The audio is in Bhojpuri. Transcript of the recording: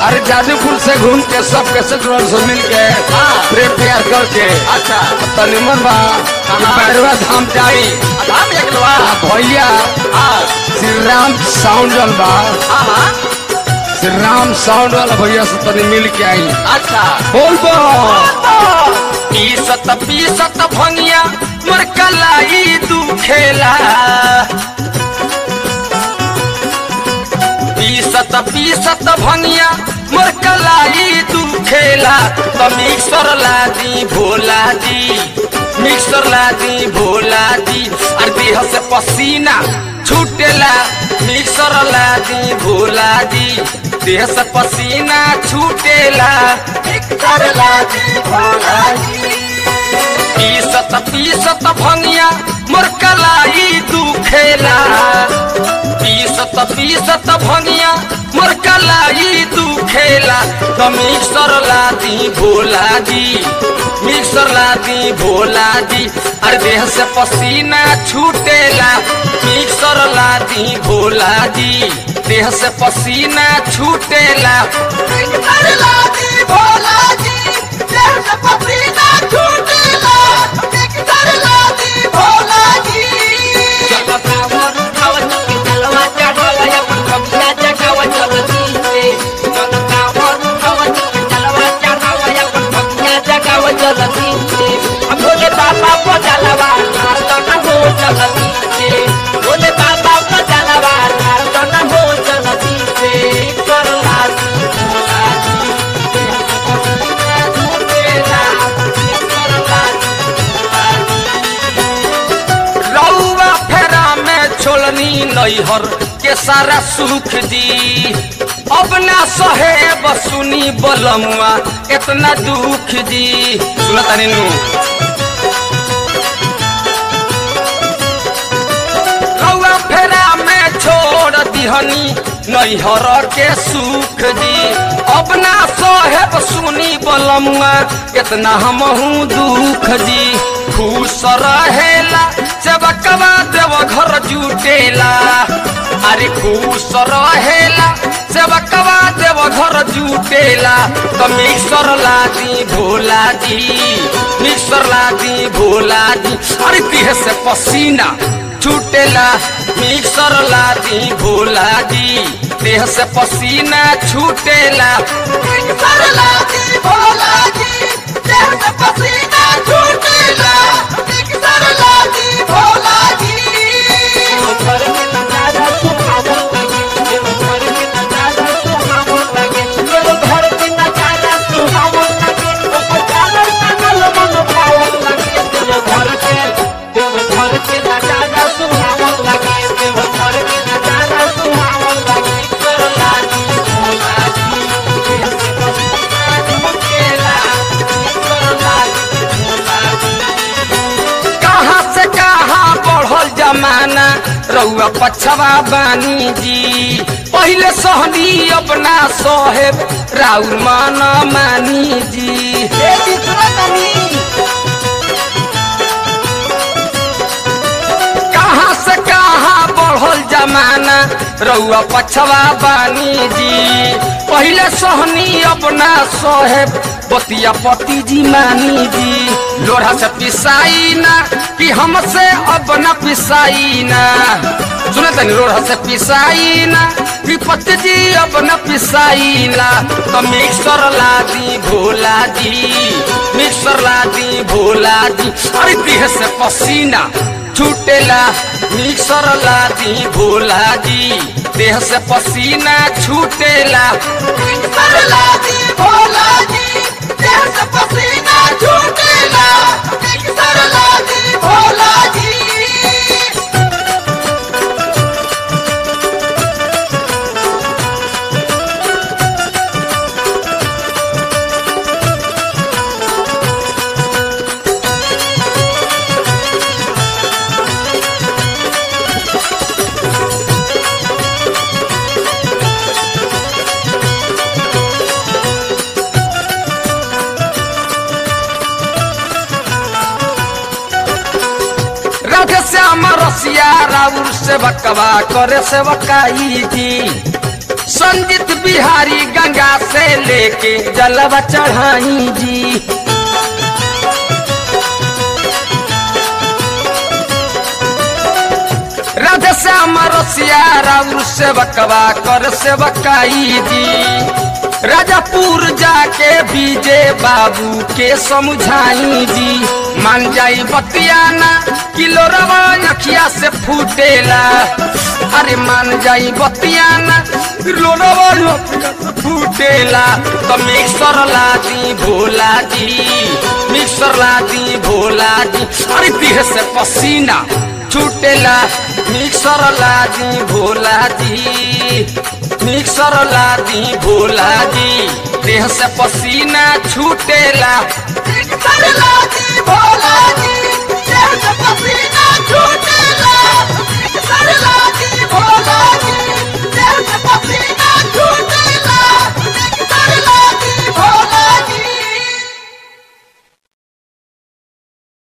अरे जादूपुर से घूम के सब के सेक्टर से मिल के प्रेम प्यार करके अच्छा तनिमन बा बैरवा धाम जाई धाम एक लोआ भैया श्री राम साउंड बा श्री राम साउंड वाला भैया से तनी मिल के आई। अच्छा बोल बो पीसत भंगिया मोर कलाई दुखेला पीसत भंगिया मोर कलाई दुखेला तो मिक्सर लादी भोला जी मिक्सर लादी भोला जी और देह से पसीना छूटेला मिक्सर लादी भोला जी देह से पसीना छूटेला मिक्सर लादी भोला जी पीसत भंगिया मोर कलाई दुखेला पीसत भंगिया मोर कलाई दुखेला तो मिक्सर लादी भोला जी मिक्सर लादी भोला जी अरे देह से पसीना छूटेला मिक्सर लादी भोला जी देह से पसीना छूटेला मिक्सर लादी भोला जी देह से पसीना छूटेला मिक्सर लादी भोला जी बोले बाबा को जलवा बोले बाबा को जलवा हो चलती रउआ फेरा में छोड़नी नैहर के सारा सुख जी अब ना सहे बसुनी बलमुआ इतना दुख जी सुना तानी नु रउआ फेरा में छोड़ दिहनी नैहर के सुख जी अब ना सहे बसुनी बलमुआ इतना हमहू दुख जी खुश रहेला सेवकवा देव घर जुटेला अरे खुश रहेला सेवकवा देव घर जुटेला तो मिक्सर लादी भोला जी मिक्सर लादी भोला जी अरे देह से पसीना छूटेला मिक्सर लादी भोला जी देह से पसीना छूटेला मिक्सर लादी भोला जी देह से पसीना छूटेला मिक्सर लादी भोला जी जमाना रउआ पछवा बानी जी पहले सहनी अपना सोहेब राउर माना मानी जी कहाँ से कहाँ बढ़ल जमाना रउआ पछवा बानी जी पहले सहनी अपना सोहेब बतिया पति जी मानी जी लोढ़ा से पिसाई ना कि हमसे अब न पिसाई ना सुने तनी लोढ़ा से पिसाई ना कि पति जी अब न पिसाई ना तो मिक्सर लादी भोला जी मिक्सर लादी भोला जी अरे देह से पसीना छूटेला मिक्सर लादी भोला जी देह से पसीना छूटेला मिक्सर लादी भोला जी देह से पसीना छूटेला मिक्सर लादी भोला जी श्याम रसिया राउर से बकवा करे से बकाई जी संगीत बिहारी गंगा से लेके जलवा चढ़ाई जी। राधे श्याम रसिया राउर सेवकवा कर सेवकाई जी। राजापुर जाके बीजे बाबू के समझाई जी। मान जाई बतियाना किलो रवा अखिया से फूटेला। अरे मान जाई बतियाना किलो रवा अखिया से फूटेला। तो मिक्सर ला दी भोला जी, मिक्सर ला दी भोला जी। अरे देह से पसीना छूटेला। मिक्सर ला दी भोला जी, मिक्सर ला दी भोला जी। देह से पसीना छूटेला। मिक्सर ला दी भोला जी।